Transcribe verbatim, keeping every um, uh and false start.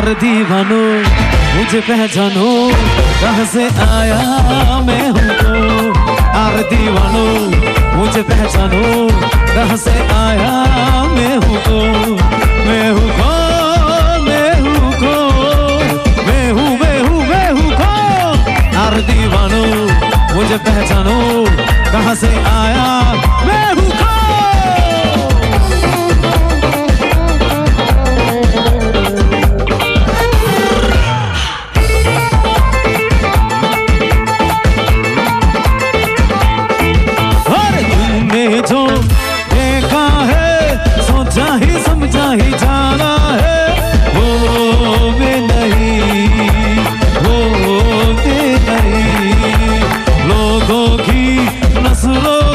यार दीवानो मुझे पहचानो, कहाँ से आया मैं हूँ तो। यार दीवानो मुझे पहचानो, कहाँ से आया मैं हूँ तो। मैं हूँ